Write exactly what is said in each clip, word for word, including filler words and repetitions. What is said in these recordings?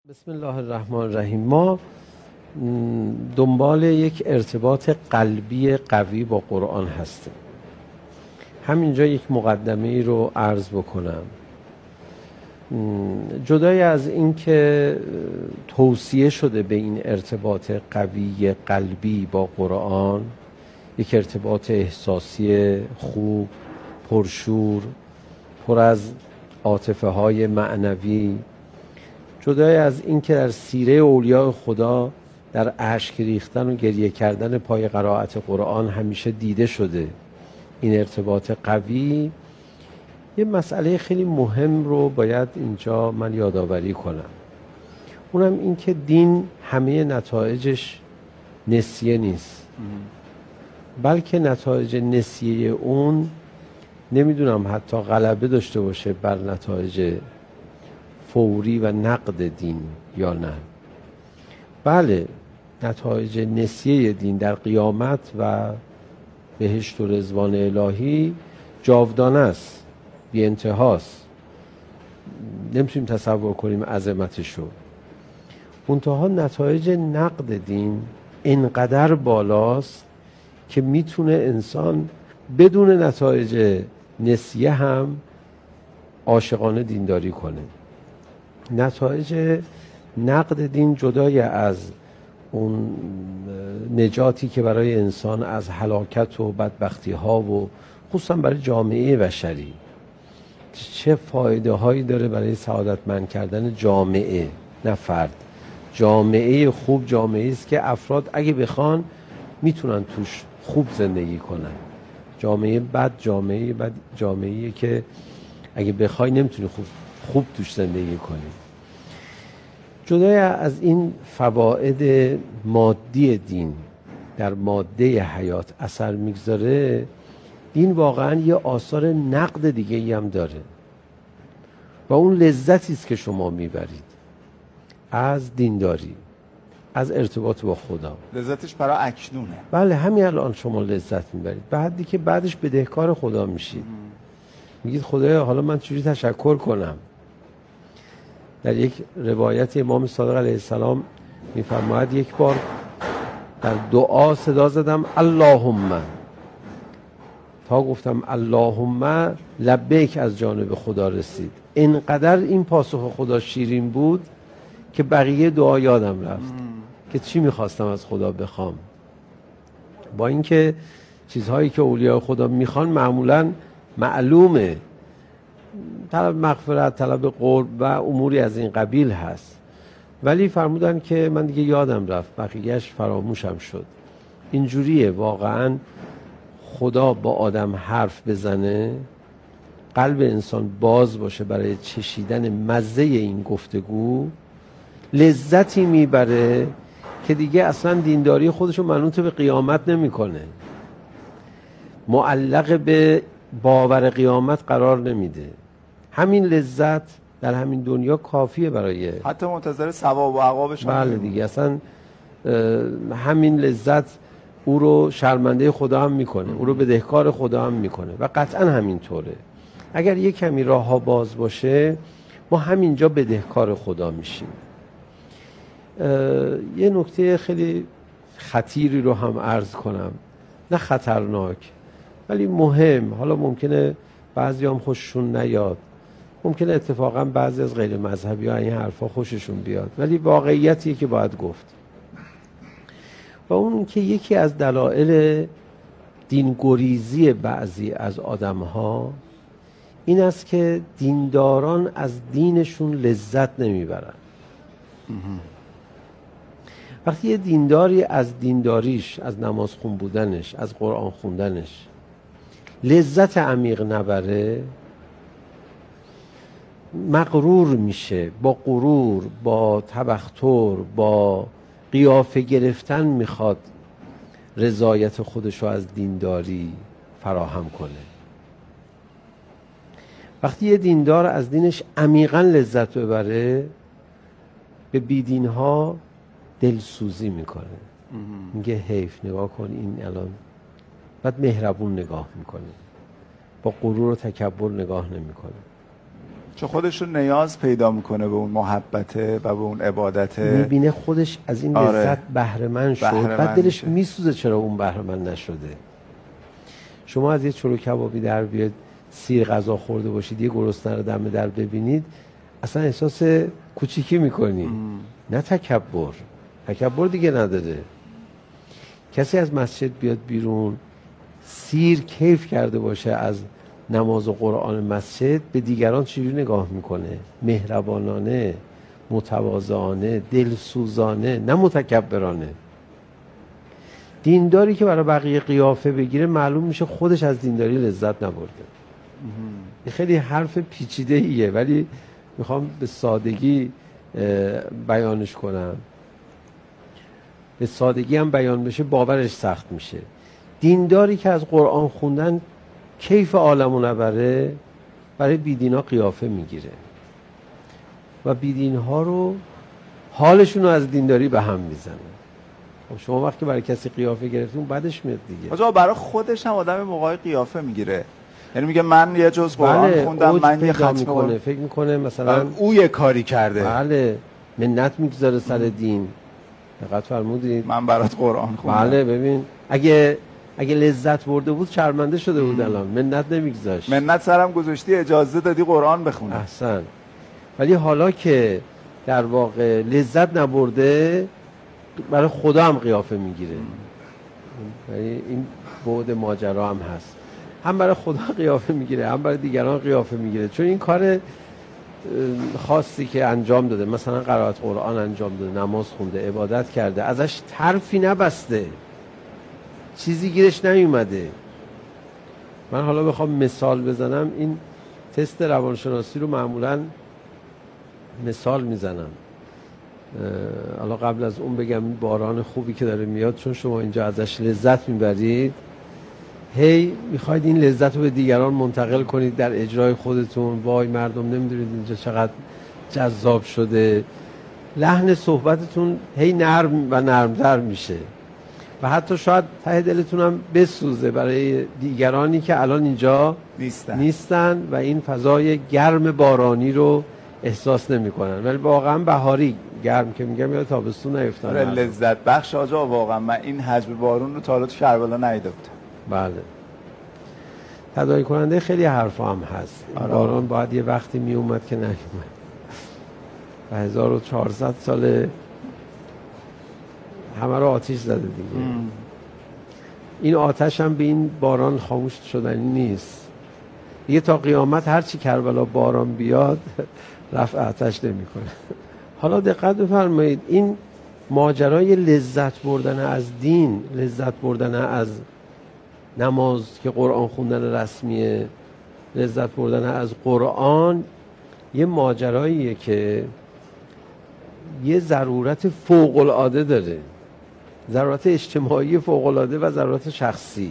بسم الله الرحمن الرحیم. ما دنبال یک ارتباط قلبی قوی با قرآن هستیم. همینجا یک مقدمه ای رو عرض بکنم. جدای از این که توصیه شده به این ارتباط قوی قلبی با قرآن، یک ارتباط احساسی خوب، پرشور، پر از عاطفه های معنوی، جدای از این که در سیره اولیاء خدا در اشک ریختن و گریه کردن پای قرائت قرآن همیشه دیده شده این ارتباط قوی، یه مسئله خیلی مهم رو باید اینجا من یادآوری کنم. اونم این که دین همه نتایجش نسیه نیست، بلکه نتایج نسیه اون نمیدونم حتی غلبه داشته باشه بر نتایج فوری و نقد دین یا نه. بله، نتایج نسیه دین در قیامت و بهشت و رضوان الهی جاودانه است، بی انتهاست، نمیتونیم تصور کنیم عظمتشو. منتها نتایج نقد دین اینقدر بالاست که میتونه انسان بدون نتایج نسیه هم عاشقانه دینداری کنه. نتایج نقد دین جدای از اون نجاتی که برای انسان از هلاکت و بدبختی ها و خصوصا برای جامعه بشری چه فایده هایی داره برای سعادتمند کردن جامعه، نه فرد. جامعه خوب جامعه است که افراد اگه بخوان میتونن توش خوب زندگی کنن. جامعه بد جامعه بد جامعه‌ای که اگه بخوای نمیتونی خوب خوب توش زندگی کنی. جدای از این فواید مادی دین در ماده حیات اثر میگذاره، دین واقعا یه آثار نقد دیگه ای هم داره و اون لذتی است که شما میبرید از دینداری، از ارتباط با خدا. لذتش برای اکنونه. بله، همین الان شما لذت میبرید، بعدی که بعدش بدهکار خدا میشید. میگید خدایا حالا من چجوری تشکر کنم؟ در یک روایت امام صادق علیه السلام میفرماید یک بار در دعا صدا زدم اللهم، تا گفتم اللهم لبیک از جانب خدا رسید. اینقدر این پاسخ خدا شیرین بود که بقیه دعا یادم رفت مم. که چی میخواستم از خدا بخوام. با اینکه چیزهایی که اولیاء خدا میخوان معمولاً معلومه، طلب مغفرت، طلب قرب و اموری از این قبیل هست، ولی فرمودن که من دیگه یادم رفت، بقیهش فراموشم شد. اینجوریه واقعا. خدا با آدم حرف بزنه، قلب انسان باز باشه برای چشیدن مزه این گفتگو، لذتی میبره که دیگه اصلا دینداری خودشو منوط به قیامت نمیکنه، معلق به باور قیامت قرار نمیده. همین لذت در همین دنیا کافیه برای، حتی منتظر ثواب و عقابش. بله دیگه، اصلا همین لذت او رو شرمنده خدا هم میکنه، او رو بدهکار خدا هم میکنه و قطعا همینطوره. اگر یک کمی راه ها باز باشه ما همینجا بدهکار خدا میشیم. یه نکته خیلی خطیری رو هم عرض کنم، نه خطرناک ولی مهم. حالا ممکنه بعضی هم خوششون نیاد، ممکنه اتفاقا بعضی از غیر مذهبی ها این حرفا خوششون بیاد، ولی واقعیتیه که باید گفت. و اون که یکی از دلایل دینگریزی بعضی از آدم ها این است که دینداران از دینشون لذت نمیبرن. وقتی یه دینداری از دینداریش، از نماز خون بودنش، از قرآن خوندنش لذت عمیق نبره، مغرور میشه، با غرور، با تبختر، با قیافه گرفتن میخواد رضایت خودشو از دینداری فراهم کنه. وقتی یه دیندار از دینش عمیقاً لذت ببره، به بیدینها دلسوزی میکنه، میگه حیف، نگاه کن این الان، بعد مهربون نگاه میکنه، با غرور و تکبر نگاه نمیکنه. چون خودش رو نیاز پیدا میکنه به اون محبته و به اون عبادته، میبینه خودش از این آره. لذت بهره‌مند شد، بهره‌مند بعد دلش میشه. میسوزه چرا اون بهره‌مند نشده. شما از یه چلو کبابی در بیاد سیر غذا خورده باشید، یه گرسنه رو دم در ببینید، اصلا احساس کوچیکی میکنی، نه تکبر. تکبر دیگه نداره. کسی از مسجد بیاد بیرون سیر کیف کرده باشه از نماز و قرآن مسجد، به دیگران چجوری نگاه میکنه؟ مهربانانه، متواضعانه، دلسوزانه، نه متکبرانه. دینداری که برای بقیه قیافه بگیره معلوم میشه خودش از دینداری لذت نبرده. این خیلی حرف پیچیده ایه ولی میخوام به سادگی بیانش کنم. به سادگی هم بیان بشه باورش سخت میشه. دینداری که از قرآن خوندن کیف عالمو نبره، برای بیدینا قیافه میگیره و بیدینها رو حالشون رو از دینداری به هم میزنه. خب شما وقتی برای کسی قیافه گرفتون بعدش میاد دیگه. آجا برای خودش هم آدم موقعی قیافه میگیره، یعنی میگه من یه جز قرآن بله، خوندم، من یه ختم میکنه، فکر میکنه مثلا او یه کاری کرده. بله، منت میگذاره سر دین. دقت فرمودید؟ من برات قرآن خوندم. بله، ببین اگه اگه لذت برده بود شرمنده شده بود الان، منت نمیگذاشت. منت سرم گذاشتی، اجازه دادی قرآن بخونم. احسن. ولی حالا که در واقع لذت نبرده، برای خدا هم قیافه میگیره. یعنی این بعد ماجرا هم هست، هم برای خدا قیافه میگیره هم برای دیگران قیافه میگیره، چون این کار خاصی که انجام داده، مثلا قرائت قرآن انجام داده، نماز خونده، عبادت کرده، ازش طرفی نبسته، چیزی گیرش نیومده. من حالا بخوام مثال بزنم، این تست روانشناسی رو معمولا مثال میزنم. حالا قبل از اون بگم این باران خوبی که داره میاد، چون شما اینجا ازش لذت میبرید، هی میخواید این لذت رو به دیگران منتقل کنید در اجرای خودتون. وای مردم نمیدونید اینجا چقدر جذاب شده. لحن صحبتتون هی نرم و نرمتر میشه و حتی شاید ته دلتون هم بسوزه برای دیگرانی که الان اینجا نیستن, نیستن و این فضای گرم بارانی رو احساس نمی کنن. ولی واقعا بهاری گرم که میگم یا تابستون نیفتن. آره لذت بخش آجا، واقعا من این حجم بارون رو تا حالا تو کربلا ندیده بودم. بله، تداعی کننده خیلی حرفا هم هست. آره. باران باید یه وقتی می اومد که نیومد و هزار و چهارصد سال همه رو آتش زده دیگه. ام. این آتش هم به این باران خاموش شدنی نیست دیگه. تا قیامت هرچی کربلا باران بیاد رفع آتش نمی کنه. حالا دقت بفرمایید، این ماجرای لذت بردن از دین، لذت بردن از نماز که قرآن خوندن رسمیه، لذت بردن از قرآن، یه ماجراییه که یه ضرورت فوق العاده داره، ضرورت اجتماعی فوق العاده و ضرورت شخصی.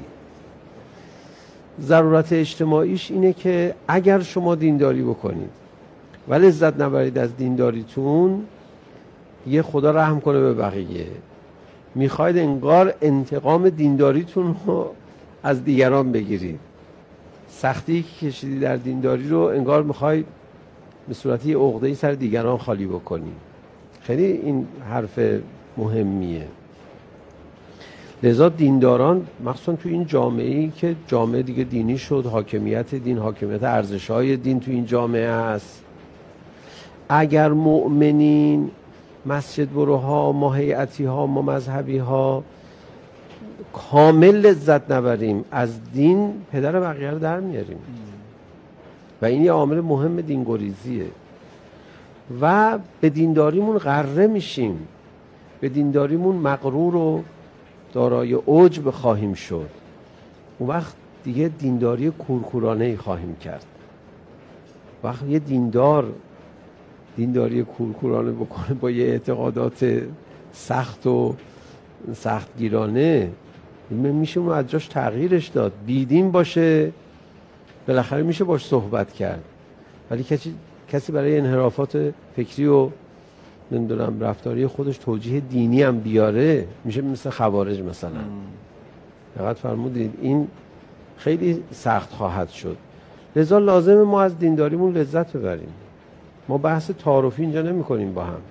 ضرورت اجتماعیش اینه که اگر شما دینداری بکنید و لذت نبرید از دینداریتون، یه خدا رحم کنه به بقیه، میخواید انگار انتقام دینداریتون رو از دیگران بگیرید. سختی که کشیدی در دینداری رو انگار میخواید به صورت یه عقده‌ای سر دیگران خالی بکنی. خیلی این حرف مهمیه. لذا دینداران مخصوصا تو این جامعه‌ای که جامعه دیگه دینی شد، حاکمیت دین، حاکمیت ارزش‌های دین تو این جامعه هست، اگر مؤمنین، مسجد بروها، ما هیئتی ها، ما مذهبی ها کامل لذت نبریم از دین، پدر بقیه رو در میاریم و این یه عامل مهم دینگریزیه و به دینداریمون غره میشیم، به دینداریمون مغرور و دارای عجب خواهیم شد. اون وقت دیگه دینداری کورکورانه‌ای خواهیم کرد. وقت یه دیندار دینداری کورکورانه بکنه با یه اعتقادات سخت و سختگیرانه، میشه اون از جاش تغییرش داد. بیدین باشه بالاخره میشه باش صحبت کرد، ولی کسی کسی برای انحرافات فکری و نمیدونم رفتاری خودش توجیه دینی هم بیاره، میشه مثل خوارج مثلا. دقت فرمودید این خیلی سخت خواهد شد. لذا لازم ما از دینداریمون لذت ببریم. ما بحث تعارفی اینجا نمی کنیم با هم.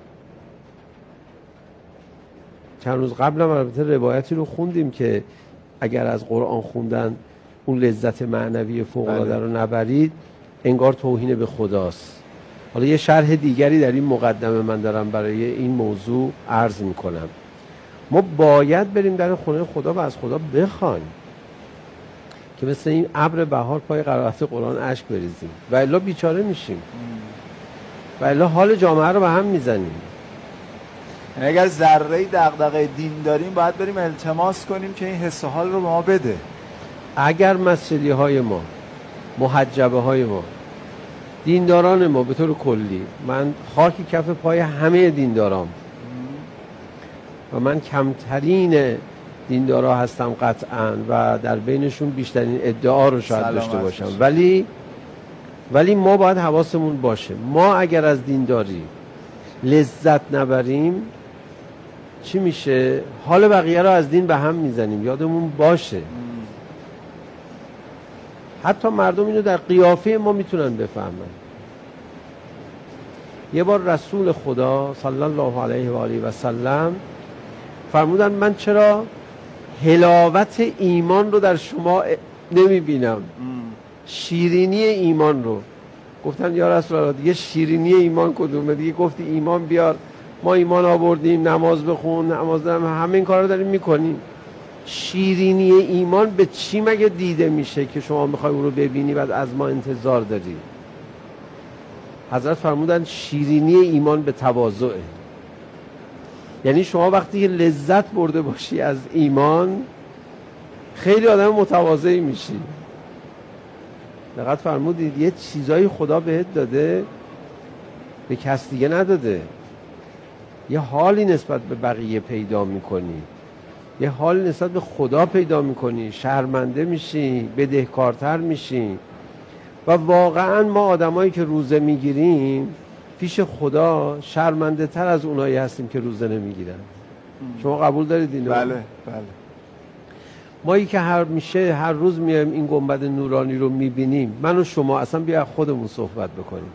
چند روز قبل هم البته روایتی رو خوندیم که اگر از قرآن خوندن اون لذت معنوی فوق‌العاده رو نبرید انگار توهین به خداست. حالا یه شرح دیگری در این مقدمه من دارم برای این موضوع عرض میکنم. ما باید بریم در خونه خدا و از خدا بخوایم که مثل این ابر بهار پای قرائت قرآن اشک بریزیم و الا بیچاره میشیم و الا حال جامعه رو به هم میزنیم. اگر ذره دغدغه دین داریم باید بریم التماس کنیم که این حس و حال رو به ما بده. اگر مسجدی های ما، محجبه های ما، دینداران ما به طور کلی، من خاکی کف پای همه دیندارام و من کمترین دیندارا هستم قطعا و در بینشون بیشترین ادعا رو شاید داشته باشم، ولی ولی ما باید حواسمون باشه ما اگر از دینداری لذت نبریم چی میشه؟ حال بقیه رو از دین به هم میزنیم. یادمون باشه حتی مردم اینو در قیافه ما میتونن بفهمن. یه بار رسول خدا صلی الله علیه و آله و سلم فرمودن من چرا حلاوت ایمان رو در شما نمیبینم، شیرینی ایمان رو. گفتن یا رسول الله دیگه شیرینی ایمان کدومه؟ دیگه گفتی ایمان بیار، ما ایمان آوردیم، نماز بخون، نماز دارم، همه این کار رو داریم میکنیم. شیرینی ایمان به چی مگه دیده میشه که شما میخوای اون رو ببینی بعد از ما انتظار داری؟ حضرت فرمودن شیرینی ایمان به تواضعه. یعنی شما وقتی لذت برده باشی از ایمان خیلی آدم متواضعی میشی. دقت فرمودید یه چیزایی خدا بهت داده به کس دیگه نداده. یه حالی نسبت به بقیه پیدا میکنی، یه حالی نسبت به خدا پیدا میکنی، شرمنده میشی، بدهکارتر میشی. و واقعا ما آدمایی که روزه میگیریم پیش خدا شرمنده تر از اونایی هستیم که روزه نمیگیرن. شما قبول دارید اینو؟ بله بله. مایی که هر میشه هر روز میایم این گنبد نورانی رو میبینیم، من و شما اصلا بیا خودمون صحبت بکنیم،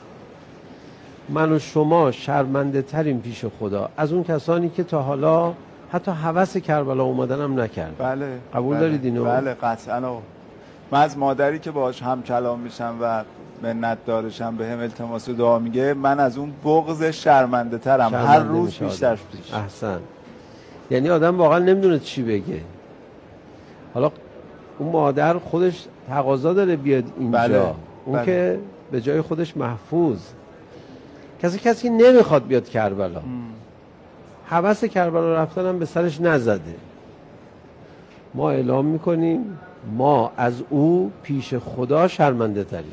من و شما شرمنده تریم پیش خدا از اون کسانی که تا حالا حتی هوس کربلا اومدن هم نکرد. بله. قبول بله. دارید اینو؟ بله قطعا. من از مادری که باهاش هم کلام میشم و منت دارشم به هم التماس و دعا میگه، من از اون بغض شرمنده ترم شرمنده هر روز بیشتر پیش. احسن. یعنی آدم واقعا نمیدونه چی بگه. حالا اون مادر خودش تقاضا داره بیاد اینجا. بله. اون بله. که به جای خودش محفوظ. کسی کسی نمیخواد بیاد کربلا. هوس کربلا رفتن هم به سرش نزده. ما اعلام میکنیم ما از او پیش خدا شرمنده تریم.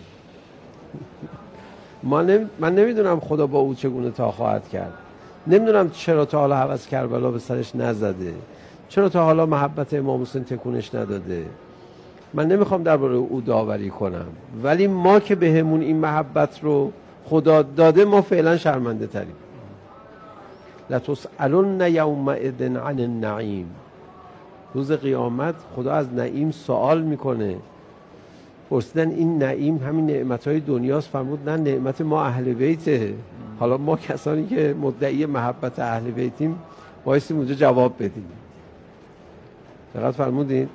ما نمی... من نمیدونم خدا با او چگونه تا خواهد کرد. نمیدونم چرا تا حالا هوس کربلا به سرش نزده، چرا تا حالا محبت امام حسین تکونش نداده. من نمیخوام درباره او داوری کنم، ولی ما که بهمون این محبت رو خدا داده ما فعلا شرمنده تریم. لتسألن یومئذ عن النعیم. روز قیامت خدا از نعیم سوال میکنه. پرسیدن این نعیم همین نعمتهای دنیاست؟ فرمود نه، نعمت ما اهل بیته. حالا ما کسانی که مدعی محبت اهل بیتیم بایستیم اونجا جواب بدیم. دقیق فرمودین؟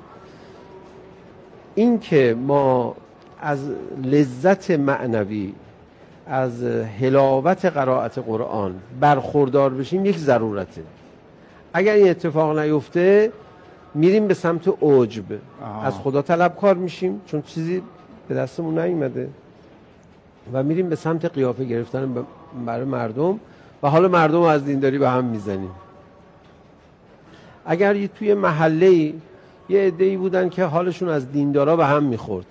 این که ما از لذت معنوی، از حلاوت قرائت قرآن برخوردار بشیم یک ضرورته. اگر این اتفاق نیفته میریم به سمت عجب، از خدا طلبکار میشیم چون چیزی به دستمون نیومده و میریم به سمت قیافه گرفتن برای مردم و حالا مردم از دینداری به هم میزنیم. اگر توی محله یه عده‌ای بودن که حالشون از دیندارا به هم میخورد،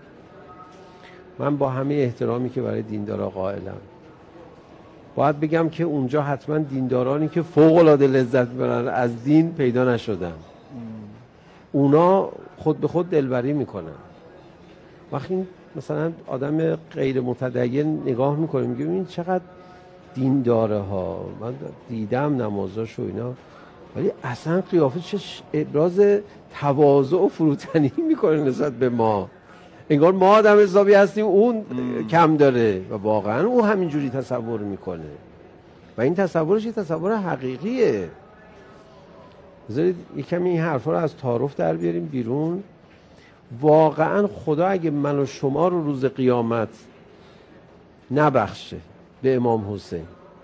من با همه احترامی که برای دیندارا قائلم باید بگم که اونجا حتما دیندارانی که فوق‌العاده لذت برن از دین پیدا نشدن. اونا خود به خود دلبری میکنن. وقتی مثلا آدم غیر متدین نگاه میکنه میگه این چقدر دین داره ها، من دیدم نمازاش و اینا، ولی اصلا قیافه چه ابراز تواضع و فروتنی میکنه نسبت به ما. انگار ما آدم حسابی هستیم اون ام. کم داره و واقعا او همینجوری تصور میکنه و این تصورش یه تصور حقیقیه. بذارید یکم این حرفا رو از تعارف در بیاریم بیرون. واقعا خدا اگه من و شما رو روز قیامت نبخشه به امام حسین،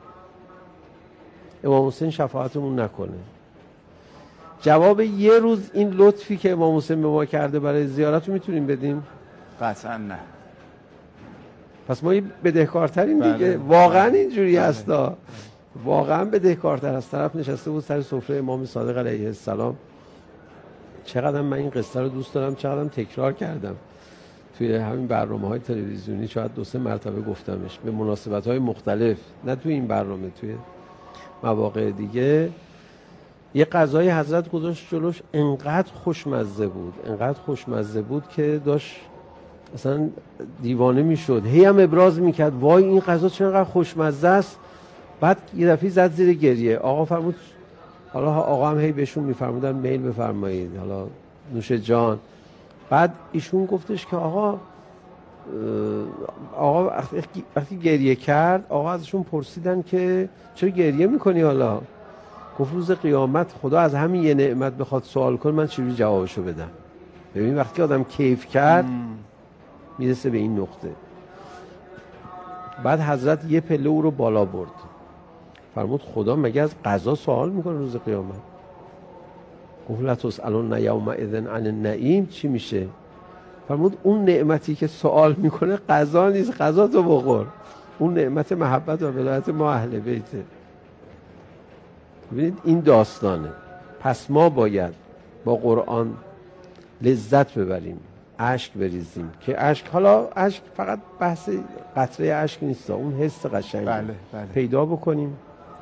امام حسین شفاعتمون نکنه، جواب یه روز این لطفی که امام حسین به ما کرده برای زیارت رو میتونیم بدیم؟ قطعا نه. پس ما بدهکارتریم دیگه. بله. واقعا اینجوری بله. هستا واقعا بدهکارتر. از طرف نشسته بود سر سفره امام صادق علیه السلام. چقدر من این قصه رو دوست دارم، چقدر تکرار کردم توی همین برنامه‌های تلویزیونی، شاید دو سه مرتبه گفتمش به مناسبت‌های مختلف، نه توی این برنامه، توی مواقع دیگه. یه غذای حضرت گذاشت جلوش، انقدر خوشمزه بود انقدر خوشمزه بود که داشت اصلا دیوانه میشد، هی هم ابراز میکرد وای این غذا چقدر خوشمزه است. بعد یه دفعه زد زیر گریه. آقا فرمود، حالا آقا هم هی بهشون میفرمودن میل بفرمایید، حالا نوش جان. بعد ایشون گفتش که آقا آقا وقتی گریه کرد، آقا ازشون پرسیدن که چرا گریه میکنی؟ حالا گفت روز قیامت خدا از همین یه نعمت بخواد سوال کنه، من چجوری جوابشو بدم؟ ببین وقتی آدم کیف کرد میرسه به این نقطه. بعد حضرت یه پله او رو بالا برد، فرمود خدا مگه از قضا سوال میکنه روز قیامت؟ گفت لا تسألون یومئذ عن النعیم. چی میشه؟ فرمود اون نعمتی که سوال میکنه قضا نیست، قضا تو بخور. اون نعمت محبت و ولایت ما اهل بیته. ببینید این داستانه. پس ما باید با قرآن لذت ببریم، اشک بریزیم که اشک، حالا اشک فقط بحث قطره اشک نیست، اون حس قشنگ بله، بله. پیدا بکنیم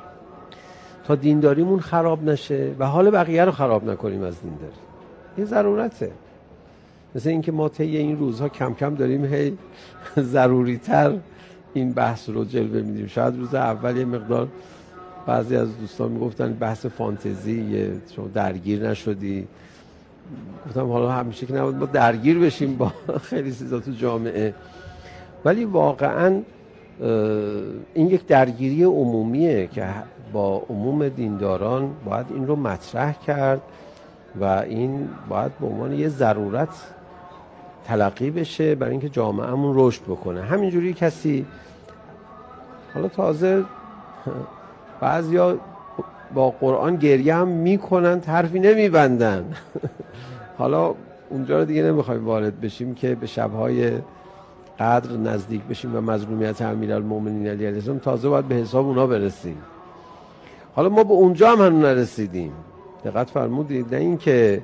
تا دینداریمون خراب نشه و حال بقیه رو خراب نکنیم از دینداری. این ضرورته. مثل اینکه ما طی این روزها کم کم داریم هی ضروری تر این بحث رو جلوه میدیم. شاید روز اول یه مقدار بعضی از دوستان میگفتن بحث فانتزی، شما درگیر نشدی. گفتم حالا همیشه که نباید ما درگیر بشیم با خیلی چیزا تو جامعه، ولی واقعا این یک درگیری عمومیه که با عموم دینداران باید این رو مطرح کرد و این باید به عنوان یه ضرورت تلقی بشه برای اینکه جامعهمون رشد بکنه. همینجوری کسی، حالا تازه بعضیا با قرآن گریه هم میکنن، حرفی نمیبندن. حالا اونجا رو دیگه نمیخوایم وارد بشیم که به شبهای قدر نزدیک بشیم و مظلومیت امیرالمومنین علی علیه السلام تازه باید به حساب اونا برسیم. حالا ما به اونجا هم هنوز نرسیدیم. دقت فرمودید؟ نه این که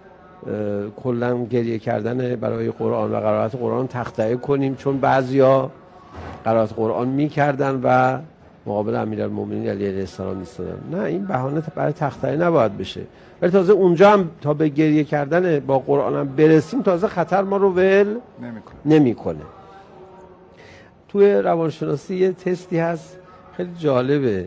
کلا گریه کردن برای قرآن و قرائت قرآن تخطئه کنیم چون بعضیا قرائت قرآن میکردن و مقابل امیرالمومنین علی علیه السلام ایستادن. نه، این بهانه برای تخطئه نباید بشه. ولی تازه اونجا هم تا به گریه کردن با قرآن هم برسیم، تازه خطر ما رو ول نمیکنه. نمیکنه. توی روانشناسی یه تستی هست خیلی جالبه.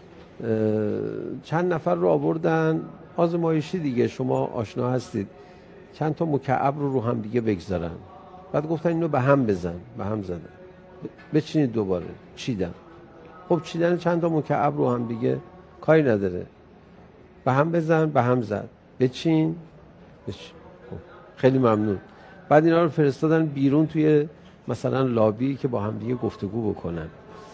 چند نفر رو آوردن آزمایشی دیگه، شما آشنا هستید، چند تا مکعب رو رو هم دیگه بگذارن. بعد گفتن اینو به هم بزن. به هم زدن. بچینید دوباره. چیدن. خب چیدن چند تا مکعب رو هم دیگه کاری نداره. به هم بزن، به هم زد. بچین. بچین. خب. خیلی ممنون. بعد اینا رو فرستادن بیرون توی مثلا لابی که با هم دیگه گفتگو بکنن.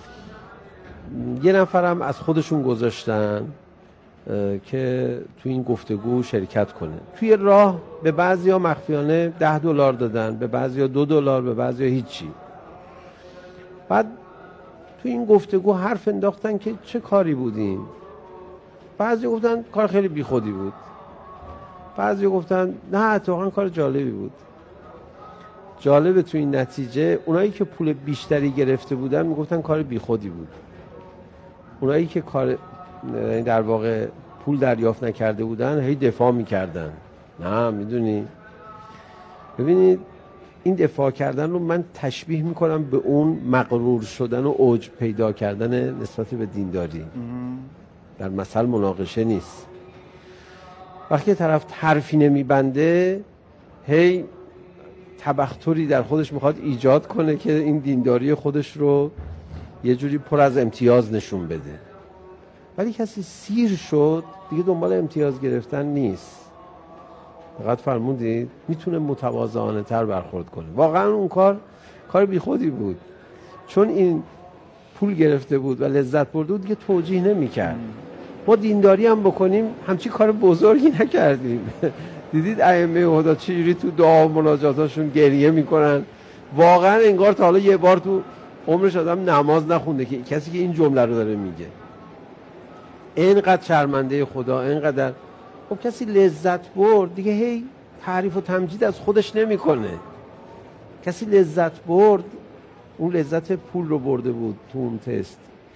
یه نفرم از خودشون گذاشتن که توی این گفتگو شرکت کنه. توی راه به بعضیا مخفیانه ده دلار دادن، به بعضیا دو دلار، به بعضیا هیچی. بعد توی این گفتگو حرف انداختن که چه کاری بودین. بعضی گفتن کار خیلی بیخودی بود. بعضی گفتن نه اتفاقا کار جالبی بود. جالبه توی این نتیجه اونایی که پول بیشتری گرفته بودن میگفتن کار بیخودی بود. اونایی که کار در واقع پول دریافت نکرده بودن هی دفاع میکردن. نه میدونی، ببینید این دفاع کردن رو من تشبیه میکنم به اون مغرور شدن و عجب پیدا کردن نسبت به دینداری. در مثل مناقشه نیست. وقتی طرف حرفی نمیبنده هی تبختری در خودش میخواد ایجاد کنه که این دینداری خودش رو یه جوری پر از امتیاز نشون بده. ولی کسی سیر شد دیگه دنبال امتیاز گرفتن نیست. فقط فرمودید میتونه متواضعانه تر برخورد کنه. واقعا اون کار کار بیخودی بود، چون این پول گرفته بود و لذت برده بود دیگه توجیه نمی‌کرد. ما دینداری هم بکنیم همچی کار بزرگی نکردیم. دیدید ائمه هدا چجوری تو دعا و مناجاتاشون گریه میکنن؟ واقعا انگار تا حالا یه بار تو عمرش آدم نماز نخونده که کسی که این جمله رو داره میگه. اینقدر شرمنده خدا، اینقدر خب کسی لذت برد دیگه هی تعریف و تمجید از خودش نمیکنه. کسی لذت برد، اون لذت پول رو برده بود تو اون تست،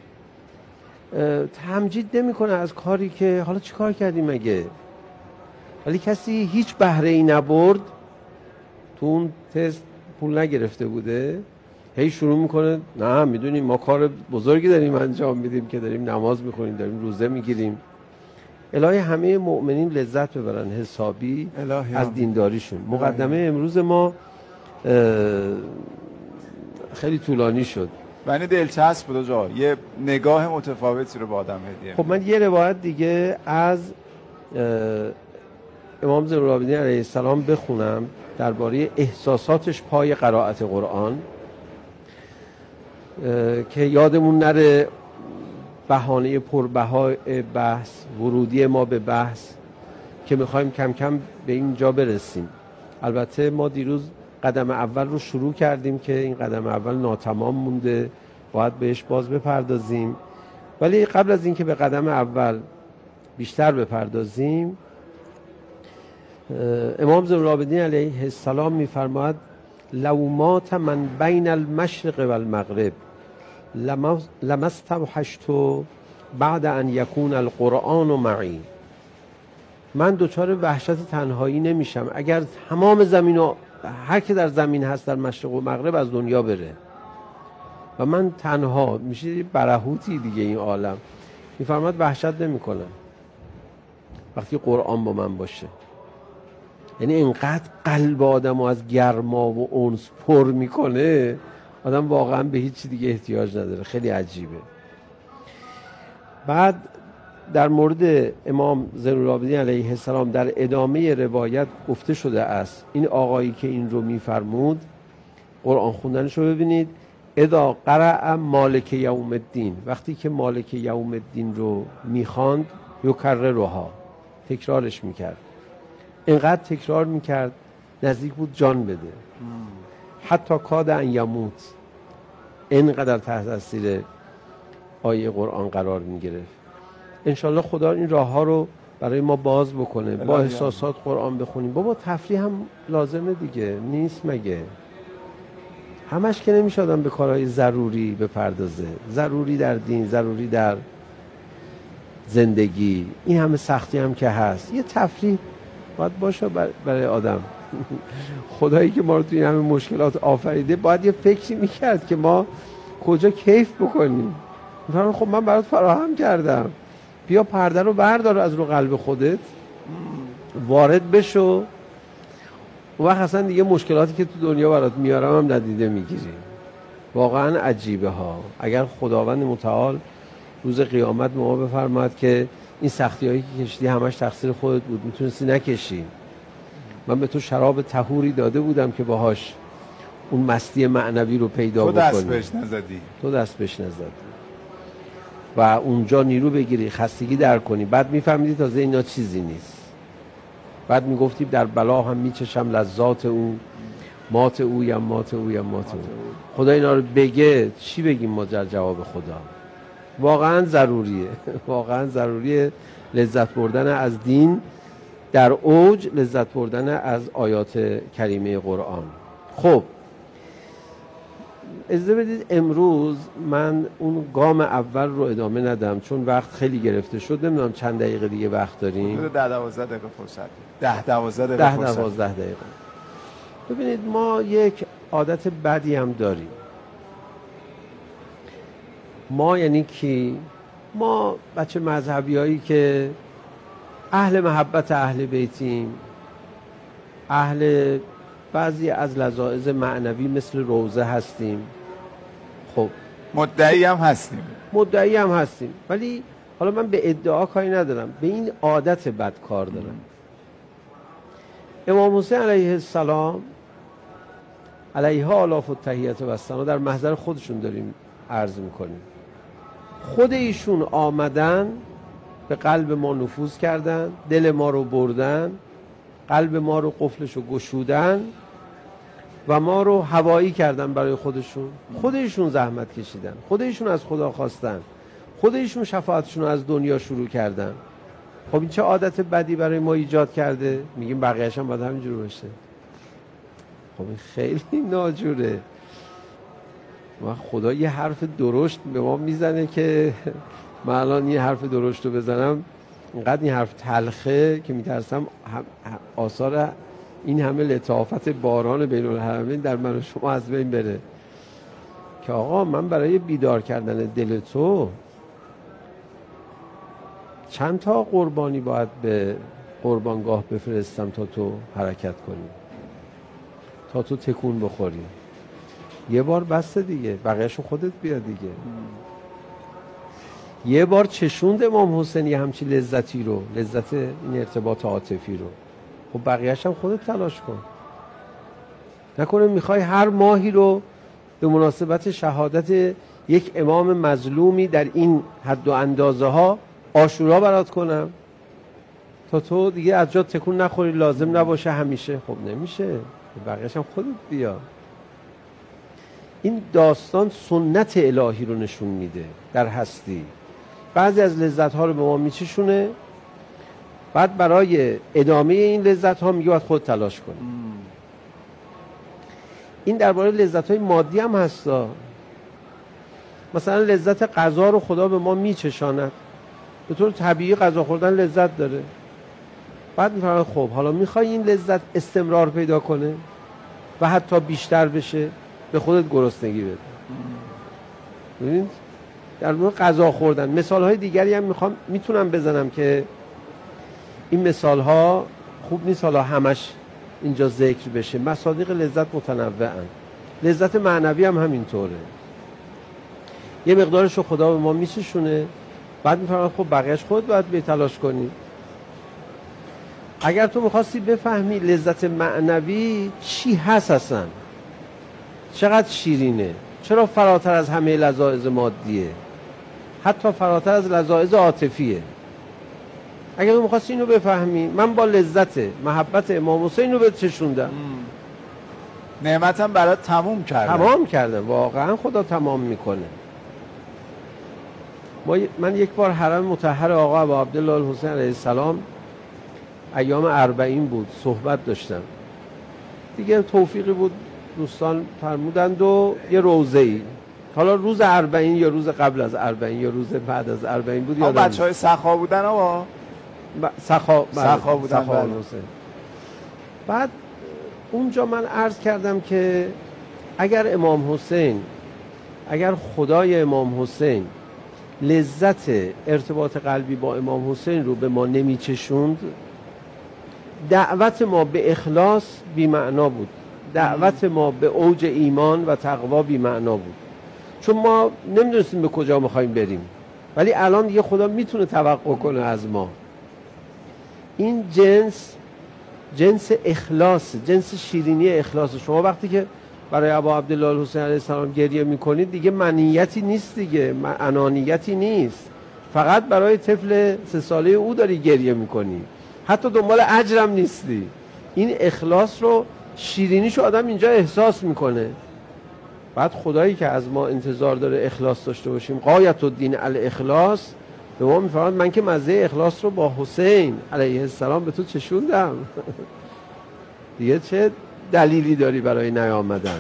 تمجید نمیکنه از کاری که حالا چی کار کردیم مگه. ولی کسی هیچ بهره ای نبرد، تو اون تست پول نگرفته بوده، هی شروع میکنه نه میدونیم ما کار بزرگی داریم انجام میدیم که داریم نماز میخونیم، داریم روزه میگیریم. الهی همه مؤمنین لذت ببرن حسابی از دینداریشون. مقدمه امروز ما خیلی طولانی شد. یعنی دلچسب بود آقا، یه نگاه متفاوتی رو با آدم هدیه. خب من یه روایت دیگه از امام زین العابدین علیه السلام بخونم درباره احساساتش پای قرائت قرآن که یادمون نره بهانه پربهای بحث، ورودی ما به بحث که میخوایم کم کم به اینجا برسیم. البته ما دیروز قدم اول رو شروع کردیم که این قدم اول ناتمام مونده، باید بهش باز بپردازیم. ولی قبل از اینکه به قدم اول بیشتر بپردازیم، امام زین العابدین علیه السلام میفرماید لو مات من بین المشرق و المغرب لما استوحشت بعد ان یکون القرآن معی. من دچار وحشت تنهایی نمیشم اگر تمام زمین و هر که در زمین هست در مشرق و مغرب از دنیا بره و من تنها میشه برهوتی دیگه این عالم. میفرماید وحشت نمیکنم وقتی قرآن با من باشه. یعنی اینقدر قلب آدم از گرما و انس پر میکنه آدم واقعا به هیچ دیگه احتیاج نداره. خیلی عجیبه. بعد در مورد امام زین العابدین علیه السلام در ادامه روایت گفته شده است این آقایی که این رو میفرمود قرآن خوندنش رو ببینید. اذا قرأ مالک یوم الدین، وقتی که مالک یوم الدین رو میخواند یکررها، تکرارش میکرد. اینقدر تکرار میکرد نزدیک بود جان بده. حتی کاد ان یموت، اینقدر تحت تاثیر آیه قرآن قرار میگرفت. انشالله خدا این راه ها رو برای ما باز بکنه. با احساسات قرآن بخونیم. بابا تفریح هم لازمه دیگه، نیست مگه؟ همش که نمیشه آدم به کارهای ضروری بپردازه. ضروری در دین، ضروری در زندگی، این همه سختی هم که هست، یه تفریح باید باشه برای آدم. خدایی که ما رو توی این همه مشکلات آفریده باید یه فکری میکرد که ما کجا کیف بکنیم. میفرمان خب من برات فراهم کردم، بیا پرده رو بردار از رو قلب خودت، وارد بشو، اون وقت اصلا دیگه مشکلاتی که تو دنیا برات میارم هم ندیده میگیری. واقعا عجیبه ها. اگر خداوند متعال روز قیامت ما بفرماد که این سختی هایی که کشیدی همش تقصیر خودت بود، میتونستی نکشی، من به تو شراب طهوری داده بودم که باهاش اون مستی معنوی رو پیدا بکنی، تو دست بهش نزدی تو دست بهش نزدی و اونجا نیرو بگیری، خستگی در کنی، بعد میفهمیدی تازه اینا چیزی نیست. بعد میگفتی در بلا هم میچشم لذات او، مات او یا مات او یا مات او. خدا اینا رو بگه چی بگیم ما در جواب خدا؟ واقعا ضروریه، واقعا ضروریه لذت بردن از دین، در اوج لذت بردن از آیات کریمه قرآن. خب اجازه بدید امروز من اون گام اول رو ادامه ندم چون وقت خیلی گرفته شد. نمیدونم چند دقیقه دیگه وقت داریم. ده دوازده دقیقه فرصت. ده دوازده دقیقه ده دوازده دقیقه. ببینید ما یک عادت بدی هم داریم. ما یعنی کی؟ ما بچه مذهبی هایی که اهل محبت اهل بیتیم، اهل بعضی از لذاذ معنوی مثل روزه هستیم. خب مدعی هم هستیم مدعی هم هستیم ولی حالا من به ادعا کاری ندارم، به این عادت بد کار دارم. امام حسین علیه السلام علیه آلاف و تحیت و السلام در محضر خودشون داریم عرض میکنیم. خود ایشون آمدن به قلب ما نفوذ کردن، دل ما رو بردن، قلب ما رو قفلش رو گشودن و ما رو هوایی کردن برای خودشون. خود ایشون زحمت کشیدن، خود ایشون از خدا خواستن، خود ایشون شفاعتشون رو از دنیا شروع کردن. خب این چه عادت بدی برای ما ایجاد کرده؟ میگیم بقیه‌اش هم باید همینجور باشه. خب این خیلی ناجوره. و خدا یه حرف درشت به ما میزنه که من الان یه حرف درشت رو بزنم اینقدر این حرف تلخه که میترسم آثار این همه لطافت باران بین الحرمین در من و شما از بین بره. که آقا من برای بیدار کردن دل تو چند تا قربانی باید به قربانگاه بفرستم تا تو حرکت کنی، تا تو تکون بخوری؟ یه بار بسته دیگه، بقیه‌شو خودت بیا دیگه. یه بار چشوند امام حسین یه همچی لذتی رو، لذت این ارتباط عاطفی رو، خب بقیه‌ش هم خودت تلاش کن. نکنه میخوای هر ماهی رو به مناسبت شهادت یک امام مظلومی در این حد و اندازه ها عاشورا برات کنم تا تو دیگه از جا تکون نخوری، لازم نباشه همیشه. خب نمیشه، بقیه‌ش هم خودت بیا. این داستان سنت الهی رو نشون میده در هستی. بعضی از لذت ها رو به ما میچشونه، بعد برای ادامه این لذت ها میگه باید خود تلاش کنی. این درباره لذت های مادی هم هستا. مثلا لذت غذا رو خدا به ما میچشاند، به طور طبیعی غذا خوردن لذت داره. بعد میفرماید خب حالا میخوای این لذت استمرار پیدا کنه و حتی بیشتر بشه، به خودت گرسنگی بده. ببینید در مورد غذا خوردن مثال های دیگری هم میخوام میتونم بزنم که این مثال ها خوب نیست حالا همش اینجا ذکر بشه. مصادیق لذت متنوعن، لذت معنوی هم همینطوره. یه مقدارش رو خدا به ما میچشونه، بعد میفرماید خب بقیه‌اش خود باید به تلاش کنی. اگر تو میخواستی بفهمی لذت معنوی چی هست اصلا، چقدر شیرینه، چرا فراتر از همه لذاذ مادیه، حتی فراتر از لذاذ عاطفیه، اگر تو میخواستی اینو بفهمی، من با لذت محبت امام حسین رو بهت چشوندم. نعمتم برات تموم کردم. تمام کردم، واقعا خدا تمام میکنه. ما من یک بار حرم مطهر آقا ابا عبدالله الحسین علیه السلام ایام اربعین بود، صحبت داشتم دیگه، توفیقی بود دوستان فرمودند و یه روزه‌ای، حالا روز اربعین یا روز قبل از اربعین یا روز بعد از اربعین بود، یادم بچهای سخا بودن آقا ب... سخا سخا بودن. سخا حسین. بعد اونجا من عرض کردم که اگر امام حسین، اگر خدای امام حسین لذت ارتباط قلبی با امام حسین رو به ما نمیچشوند، دعوت ما به اخلاص بی معنا بود، دعوت ما به اوج ایمان و تقوا بی معنا بود، چون ما نمیدونستیم به کجا میخوایم بریم، ولی الان دیگه خدا میتونه توقع کنه از ما. این جنس جنس اخلاص، جنس شیرینی اخلاص. شما وقتی که برای ابا عبدالله الحسین علیه السلام گریه میکنید دیگه منیتی نیست، دیگه انانیتی نیست، فقط برای طفل سه ساله او داری گریه میکنی، حتی دنبال اجرم نیستی. این اخلاص رو، شیرینیشو آدم اینجا احساس میکنه. بعد خدایی که از ما انتظار داره اخلاص داشته باشیم، غایت الدین الاخلاص، به ما میفرماد من که مزه اخلاص رو با حسین علیه السلام به تو چشوندم. دیگه چه دلیلی داری برای نیامدن؟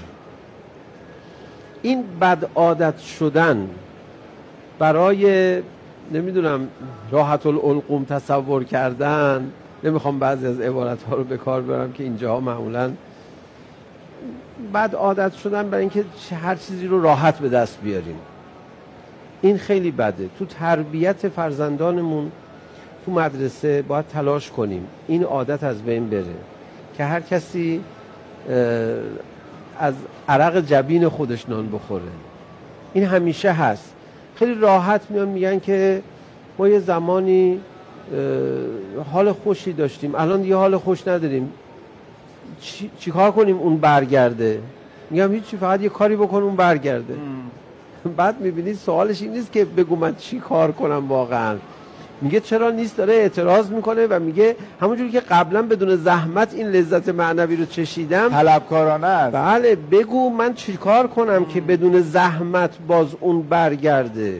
این بد عادت شدن برای نمیدونم راحت العلقوم تصور کردن، نمیخوام بعضی از عبارت ها رو به کار برم که اینجاها معمولا بد عادت شدن برای اینکه هر چیزی رو راحت به دست بیاریم، این خیلی بده. تو تربیت فرزندانمون تو مدرسه باید تلاش کنیم این عادت از بین بره که هر کسی از عرق جبین خودش نان بخوره. این همیشه هست. خیلی راحت میان میگن که ما یه زمانی حال خوشی داشتیم، الان دیگه حال خوش نداریم، چی, چی کار کنیم اون برگرده؟ میگم هیچی، فقط یه کاری بکن اون برگرده. بعد میبینید سوالش این نیست که بگو من چی کار کنم واقعا، میگه چرا نیست، داره اعتراض میکنه و میگه همونجوری که قبلا بدون زحمت این لذت معنوی رو چشیدم، طلبکارانه است. بله، بگو من چی کار کنم ام. که بدون زحمت باز اون برگرده.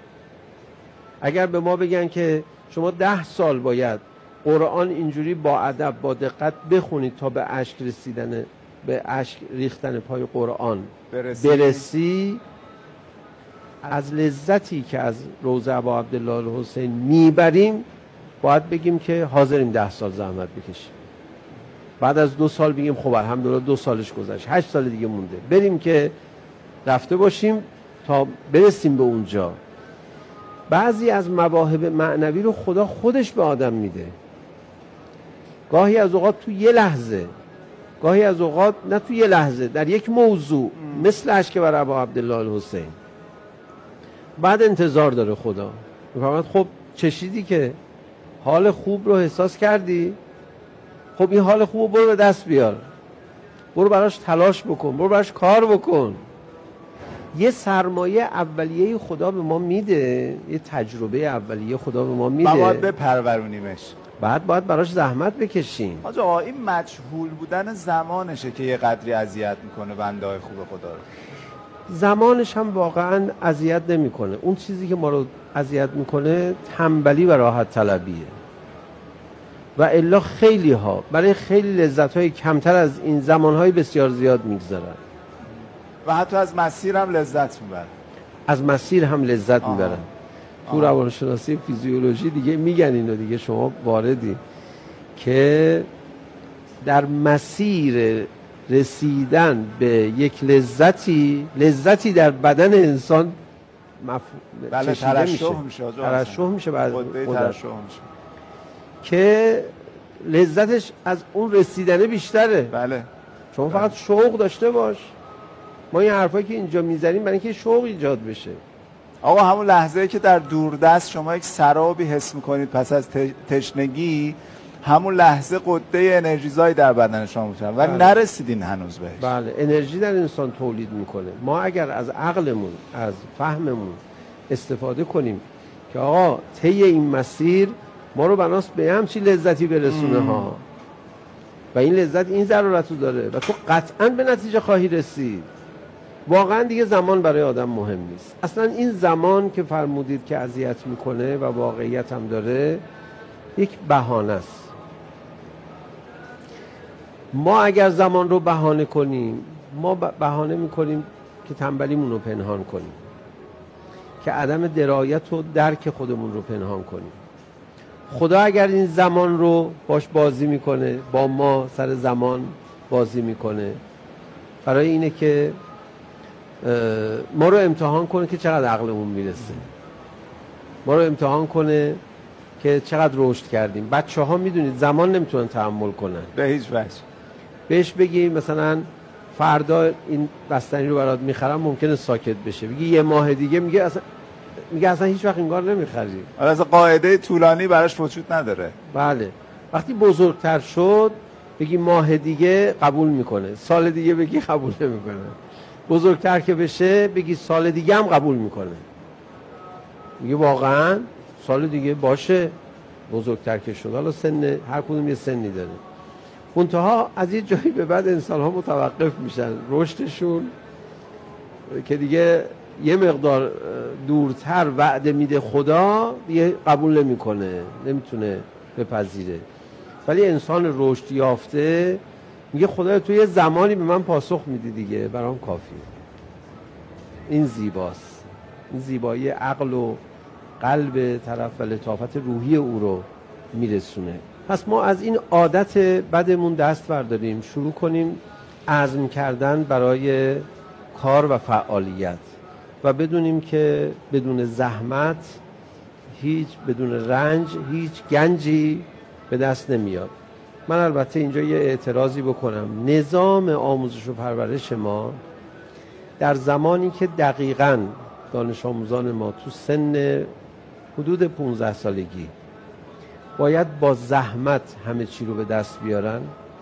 اگر به ما بگن که شما ده سال باید قرآن اینجوری با ادب با دقت بخونید تا به اشک رسیدن، به اشک ریختن پای قرآن برسی, برسی از لذتی که از روضه ابا عبدالله الحسین میبریم باید بگیم که حاضریم ده سال زحمت بکشیم. بعد از دو سال بگیم خب الحمدلله دو سالش گذشت، هشت سال دیگه مونده، بریم که رفته باشیم تا برسیم به اونجا. بعضی از مواهب معنوی رو خدا خودش به آدم میده، گاهی از اوقات تو یه لحظه، گاهی از اوقات نه تو یه لحظه، در یک موضوع ام. مثل اشک بر ابا عبدالله الحسین. بعد انتظار داره خدا، میفهمد خب چشیدی که حال خوب رو احساس کردی، خب این حال خوب رو برو به دست بیار، برو براش تلاش بکن، برو براش کار بکن. یه سرمایه اولیه خدا به ما میده، یه تجربه اولیه خدا به ما میده، باید بپرورونیمش، بعد باید براش زحمت بکشیم. حاج آقا این مجهول بودن زمانشه که یه قدری اذیت میکنه بنده های خوب خدا رو. زمانش هم واقعا اذیت نمیکنه، اون چیزی که ما رو اذیت میکنه تنبلی و راحت طلبیه. و الا خیلی ها برای خیلی لذت های کمتر از این زمان های بسیار زیاد میگذارن و حتی از مسیر هم لذت میبرن. از مسیر هم لذت آه. میبرن. تو روانشناسی فیزیولوژی دیگه میگن اینو دیگه، شما واردی که در مسیر رسیدن به یک لذتی، لذتی در بدن انسان مف... بله ترشح میشه، ترشح میشه بعد ترشح میشه که لذتش از اون رسیدنه بیشتره. بله شما فقط بله. شوق داشته باش. ما این حرفایی که اینجا میزنیم برای اینکه شوق ایجاد بشه. آقا همون لحظه‌ای که در دوردست شما یک سرابی حس میکنید پس از تشنگی، همون لحظه قده انرژیزایی در بدن شما میتونه ولی بله. نرسیدین هنوز بهش. بله، انرژی در انسان تولید میکنه. ما اگر از عقلمون، از فهممون استفاده کنیم که آقا طی این مسیر ما رو بناست به همچین لذتی برسونه ام. ها و این لذت این ضرورت رو داره و تو قطعا به نتیجه خواهی رسید. واقعا دیگه زمان برای آدم مهم نیست. اصلا این زمان که فرمودید که اذیت میکنه و واقعیت هم داره، یک بهانه است. ما اگر زمان رو بهانه کنیم، ما بهانه میکنیم که تنبلیمون رو پنهان کنیم، که عدم درایت و درک خودمون رو پنهان کنیم. خدا اگر این زمان رو باش بازی میکنه، با ما سر زمان بازی میکنه، برای اینه که ما رو امتحان کنه که چقدر عقلمون میرسه، ما رو امتحان کنه که چقدر رشد کردیم. بچه ها میدونید زمان نمیتونن تحمل کنن به هیچ وجه. بهش بگی مثلا فردا این بستنی رو برات میخرم، ممکنه ساکت بشه. بگی یه ماه دیگه، میگه اصلا میگه اصلا هیچ وقت انگار نمیخری. اصلا قاعده طولانی براش وجود نداره. بله. وقتی بزرگتر شد بگی ماه دیگه قبول میکنه، سال دیگه بگی قبول نمیکنه. بزرگتر که بشه بگی سال دیگه هم قبول میکنه. میگه واقعا سال دیگه باشه. بزرگتر که شد، حالا سن هر کدوم یه سنی داره. منتها از یه جایی به بعد انسان ها متوقف میشن، رشدشون که دیگه یه مقدار دورتر وعده میده خدا، دیگه قبول نمیکنه، نمیتونه بپذیره. ولی انسان رشد یافته میگه خدا تو یه زمانی به من پاسخ میدی دیگه، برام کافیه. این زیباست، این زیبایی عقل و قلب طرف و لطافت روحی او رو میرسونه. پس ما از این عادت بدمون دست برداریم، شروع کنیم عزم کردن برای کار و فعالیت و بدونیم که بدون زحمت، هیچ بدون رنج، هیچ گنجی به دست نمیاد. من البته اینجا یه اعتراضی بکنم. نظام آموزش و پرورش ما در زمانی که دقیقاً دانش آموزان ما تو سن حدود پانزده سالگی باید با زحمت همه چی رو به دست بیارن،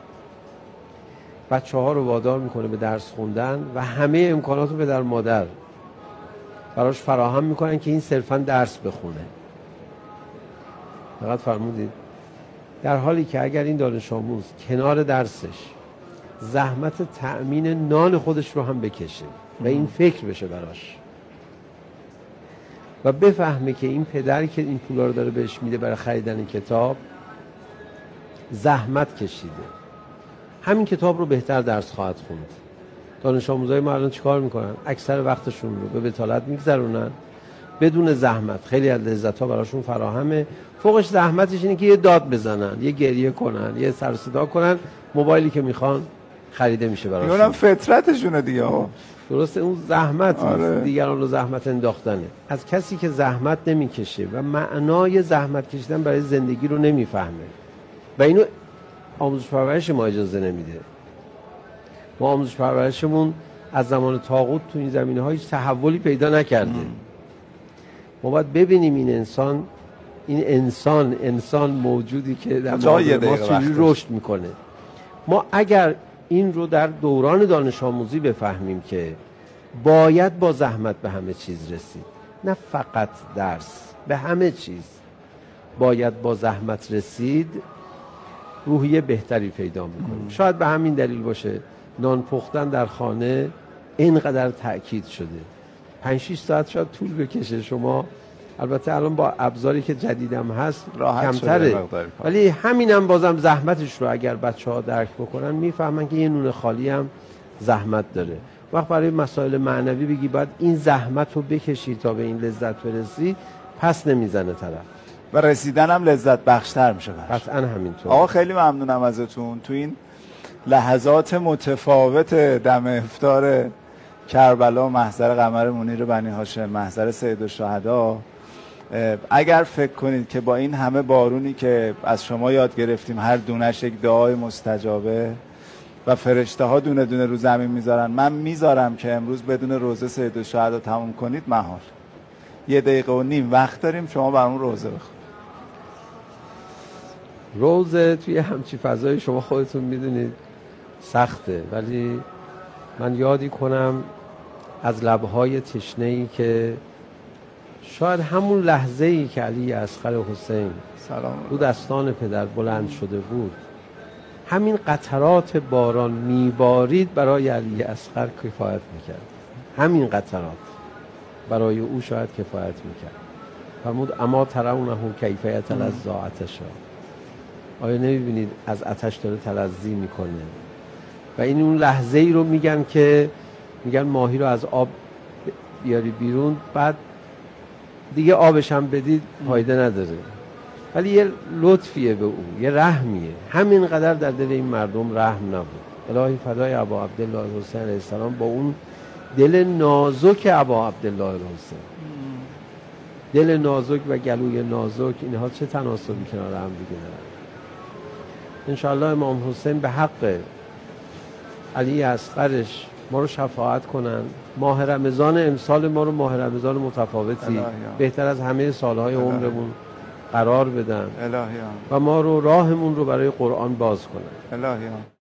بچه ها رو وادار میکنه به درس خوندن و همه امکانات رو پدر مادر براش فراهم میکنن که این صرفاً درس بخونه. فقط فرمودید در حالی که اگر این دانش آموز کنار درسش زحمت تأمین نان خودش رو هم بکشه و این فکر بشه براش و بفهمه که این پدری که این پولا رو داره بهش میده برای خریدن کتاب زحمت کشیده، همین کتاب رو بهتر درس خواهد خوند. دانش آموزای ما الان چیکار میکنن؟ اکثر وقتشون رو به بتالت میگذرونن بدون زحمت. خیلی از لذت‌ها براشون فراهمه، فوقش زحمتش اینه که یه داد بزنن، یه گریه کنن، یه سر و صدا کنن، موبایلی که میخوان خریده میشه براشون. اونم فطرتشونه دیگه. درسته، اون زحمت آره. دیگران رو زحمت انداختنه. از کسی که زحمت نمیکشه و معنای زحمت کشیدن برای زندگی رو نمیفهمه و اینو آموزش پرورش ما اجازه نمیده. ما آموزش پرورشمون از زمان طاغوت تو این زمینه‌ها هیچ تحولی پیدا نکرده. ام. ما باید ببینیم این انسان این انسان انسان موجودی که در ما چجوری رشد میکنه. ما اگر این رو در دوران دانش آموزی بفهمیم که باید با زحمت به همه چیز رسید، نه فقط درس، به همه چیز باید با زحمت رسید، روحیه بهتری پیدا میکنیم. شاید به همین دلیل باشه نان پختن در خانه اینقدر تأکید شده. پنج شش ساعت شاید طول بکشه. شما البته الان با ابزاری که جدیدم هست کمتره، ولی همینم بازم زحمتش رو اگر بچه‌ها درک بکنن میفهمن که یه نون خالی هم زحمت داره. وقت برای مسائل معنوی بگی باید این زحمت رو بکشی تا به این لذت برسی، پس نمیزنه طرف و رسیدن هم لذت بخشتر میشه. قطعا همینطور. آقا خیلی ممنونم ازتون. تو این لحظات متفاوت دم افطار کربلا، محضر قمر منیر بنی هاشم، محضر سید الشهدا، اگر فکر کنید که با این همه بارونی که از شما یاد گرفتیم هر دونش یک دعای مستجابه و فرشته ها دونه دونه رو زمین میذارن، من میذارم که امروز بدون روزه سید الشهدا تموم کنید مهار. یه دقیقه و نیم وقت داریم، شما برامون روزه بخونید. روزه توی همچی فضای شما خودتون میدونید سخته، ولی من یادی کنم از لبهای تشنه‌ای که شاید همون لحظه‌ای که علی اصغر حسین رو دستان پدر بلند شده بود، همین قطرات باران میبارید برای علی اصغر کفایت میکرد. همین قطرات برای او شاید کفایت میکرد. فرمود اما ترونه کیف یتلظی عطشا، آیا نمیبینید از آتش داره تلظی میکنه؟ و این اون لحظه ای رو میگن که میگن ماهی رو از آب بیاری بیرون، بعد دیگه آبش هم بدید فایده نداره، ولی یه لطفیه به او، یه رحمیه. همینقدر در دل این مردم رحم نبود. الهی فدای ابا عبدالله حسین علیه السلام با اون دل نازک ابا عبدالله حسین. دل نازک و گلوی نازک، اینها چه تناسبی کنار هم دیگه دارن. انشاءالله امام حسین به حق علی اصغرش ما رو شفاعت کنن. ماه رمضان امسال ما رو ماه رمضان متفاوتی بهتر از همه سالهای عمرمون قرار بدن و ما رو راهمون رو برای قرآن باز کنن. الهی